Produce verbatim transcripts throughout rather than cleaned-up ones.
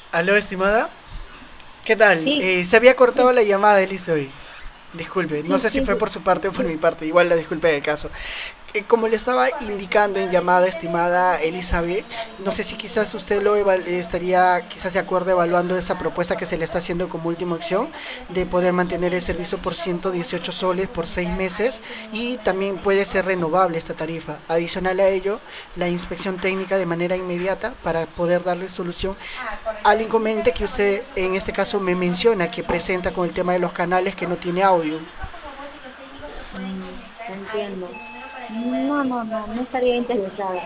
Aló, estimada. ¿Qué tal? Sí, Eh, se había cortado sí, la llamada, Elizabeth. Disculpe, no sí, sé si sí, fue sí, por su parte o por sí. mi parte. Igual la disculpe del caso. Eh, como le estaba indicando en llamada, estimada Elizabeth, no sé si quizás usted lo eval- estaría quizás de acuerdo evaluando esa propuesta que se le está haciendo como última opción de poder mantener el servicio por ciento dieciocho soles por seis meses y también puede ser renovable esta tarifa. Adicional a ello, la inspección técnica de manera inmediata para poder darle solución al inconveniente que usted en este caso me menciona que presenta con el tema de los canales que no tiene audio. Mm, entiendo. No, no, no, no estaría interesada.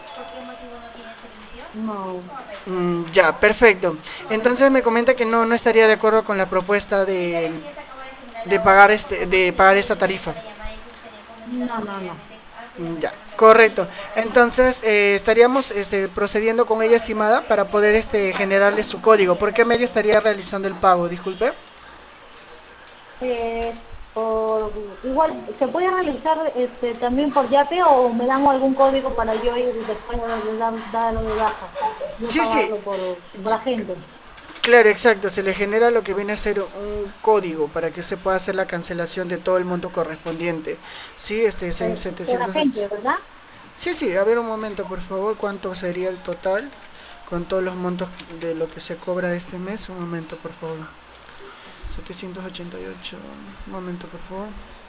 No, Mm, ya, perfecto. Entonces me comenta que no, no estaría de acuerdo con la propuesta de, de pagar este, de pagar esta tarifa. no, no, no. Mm, ya, correcto. Entonces eh, estaríamos este, procediendo con ella, estimada, para poder este, generarle su código. ¿Por qué medio estaría realizando el pago? Disculpe. Eh, por, igual, ¿se puede realizar este, también por Yape o me dan algún código para yo ir después de dar, darlo de baja? Yo Sí, sí. pagarlo por, por agente. Claro, exacto. Se le genera lo que viene a ser un código para que se pueda hacer la cancelación de todo el monto correspondiente. Sí, este, se- Por, por setecientos. agente, ¿verdad? Sí, sí, a ver un momento, por favor, ¿cuánto sería el total con todos los montos de lo que se cobra este mes? Un momento, por favor. Setecientos ochenta y ocho. Un momento, por favor.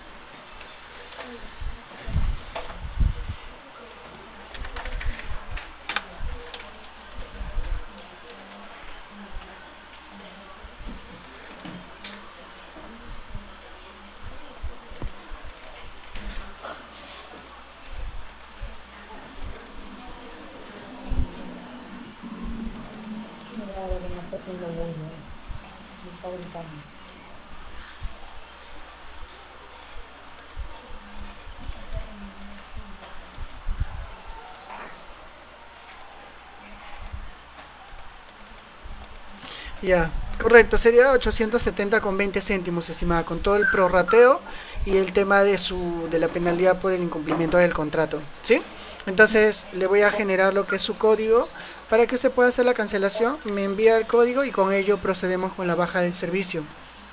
Mira lo que me está haciendo bullying. Me está gritando. Ya, correcto, sería ochocientos setenta con veinte céntimos, estimada, con todo el prorrateo y el tema de su de la penalidad por el incumplimiento del contrato, ¿sí? Entonces le voy a generar lo que es su código para que usted pueda hacer la cancelación, me envía el código y con ello procedemos con la baja del servicio.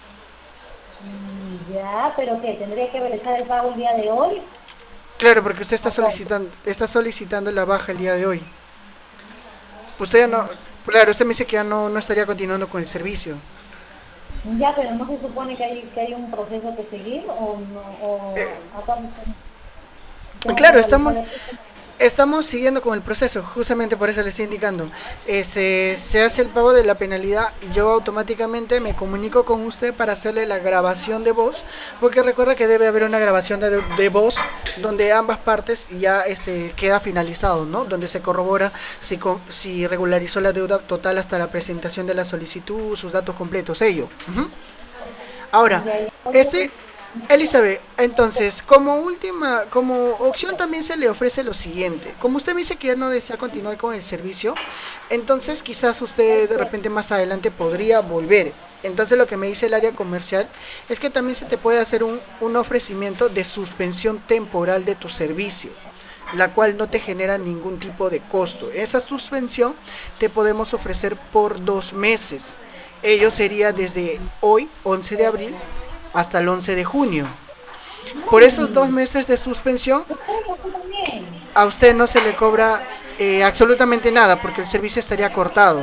Mm, ya, pero ¿qué? ¿Tendría que realizar el pago el día de hoy? Claro, porque usted está ¿O cuándo? solicitando está solicitando la baja el día de hoy. Usted ya no, claro, usted me dice que ya no, no estaría continuando con el servicio. Ya, pero no se supone que hay, que hay un proceso que seguir o no, o acá tengo que Claro, estamos, realizar esto. estamos siguiendo con el proceso, justamente por eso le estoy indicando. Eh, se, se hace el pago de la penalidad y yo automáticamente me comunico con usted para hacerle la grabación de voz, porque recuerda que debe haber una grabación de, de voz donde ambas partes ya este, queda finalizado, ¿no? Donde se corrobora si, con, si regularizó la deuda total hasta la presentación de la solicitud, sus datos completos, ello. Uh-huh. Ahora, Ya, ya, este, entonces, Elizabeth, entonces, como última, como opción también se le ofrece lo siguiente. Como usted me dice que ya no desea continuar con el servicio, entonces quizás usted de este, repente más adelante podría volver. Entonces lo que me dice el área comercial es que también se te puede hacer un, un ofrecimiento de suspensión temporal de tu servicio, la cual no te genera ningún tipo de costo. Esa suspensión te podemos ofrecer por dos meses. Ello sería desde hoy, once de abril, hasta el once de junio. Por esos dos mm, meses de suspensión, espero que tú también. a usted no se le cobra eh, absolutamente nada porque el servicio estaría cortado.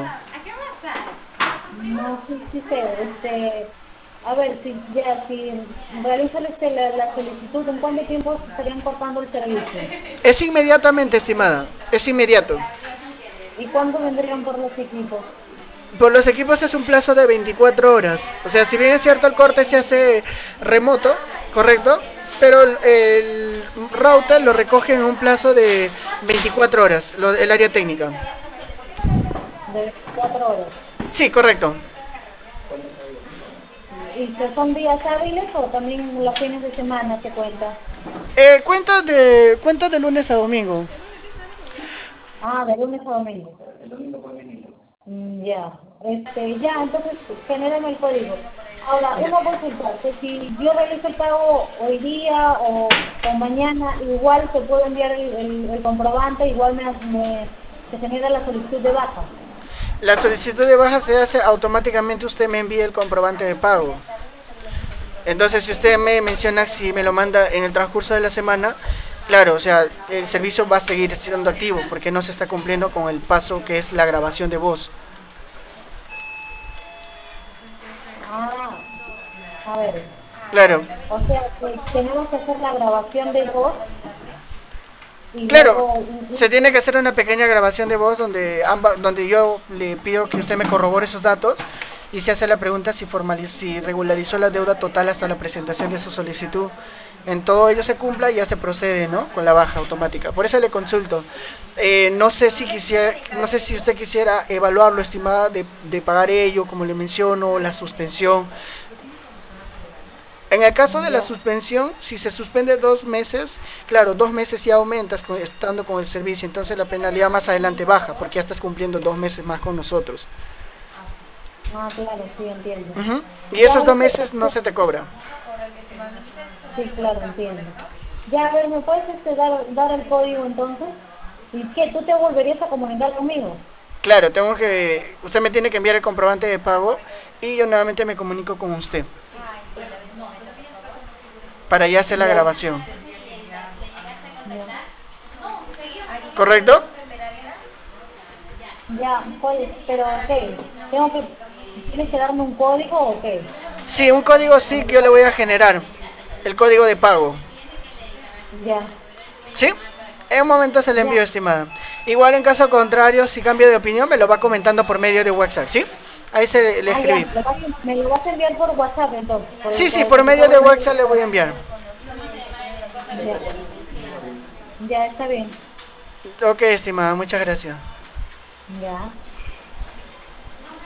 No, sí, sí sé, este, a ver, si ya, si realizan este, la, la solicitud, ¿en cuánto tiempo estarían cortando el servicio? Es inmediatamente, estimada. Es inmediato. ¿Y cuándo vendrían por los equipos? Por los equipos es un plazo de veinticuatro horas. O sea, si bien es cierto el corte se hace remoto, ¿correcto? Pero el, el router lo recoge en un plazo de veinticuatro horas, lo, el área técnica. De veinticuatro horas. Sí, correcto. ¿Y que son días hábiles o también los fines de semana se cuenta? Eh, cuenta de cuenta de lunes a domingo. Ah, de lunes a domingo. Mm, ya, este, ya, entonces genérame el código. Ahora, Ya. una consulta, que si yo realizo el pago hoy día o, o mañana, igual te puedo enviar el, el, el comprobante, igual me, me se genera la solicitud de baja. La solicitud de baja se hace automáticamente, usted me envía el comprobante de pago. Entonces, si usted me menciona si me lo manda en el transcurso de la semana, claro, o sea, el servicio va a seguir siendo activo porque no se está cumpliendo con el paso que es la grabación de voz. Ah, a ver. Claro. O sea, que tenemos que hacer la grabación de voz. Y Claro, luego, se tiene que hacer una pequeña grabación de voz donde ambas, donde yo le pido que usted me corrobore esos datos y se hace la pregunta si formaliz si regularizó la deuda total hasta la presentación de su solicitud. En todo ello se cumpla y ya se procede, ¿no? Con la baja automática. Por eso le consulto. Eh, no sé si quisiera, no sé si usted quisiera evaluarlo, estimada, de, de pagar ello, como le menciono, la suspensión. En el caso de la suspensión, si se suspende dos meses, claro, dos meses ya aumentas con, estando con el servicio, entonces la penalidad más adelante baja, porque ya estás cumpliendo dos meses más con nosotros. ah, claro, sí, entiendo. Uh-huh. Y Ya, esos dos ahorita- meses no se te cobra. sí, claro, entiendo. Ya, a ver, ¿me puedes este, dar, dar el código entonces? ¿Y qué? ¿Tú te volverías a comunicar conmigo? Claro, tengo que, usted me tiene que enviar el comprobante de pago y yo nuevamente me comunico con usted para ya hacer la Ya, grabación. ya. ¿Correcto? Ya, pues, pero ¿qué? ¿Tengo que, ¿Tienes que darme un código o qué? Sí, un código sí que yo le voy a generar, el código de pago. Ya, ¿Sí? En un momento se le envío, ya, estimada. Igual en caso contrario, si cambia de opinión, me lo va comentando por medio de WhatsApp, ¿sí? Ahí se le ah, ya, escribí. me lo vas a me lo vas a enviar por WhatsApp entonces, por, Sí, sí, por, por porque medio por de email. WhatsApp le voy a enviar. Ya, ya, está bien. Ok, estimada, muchas gracias. Ya.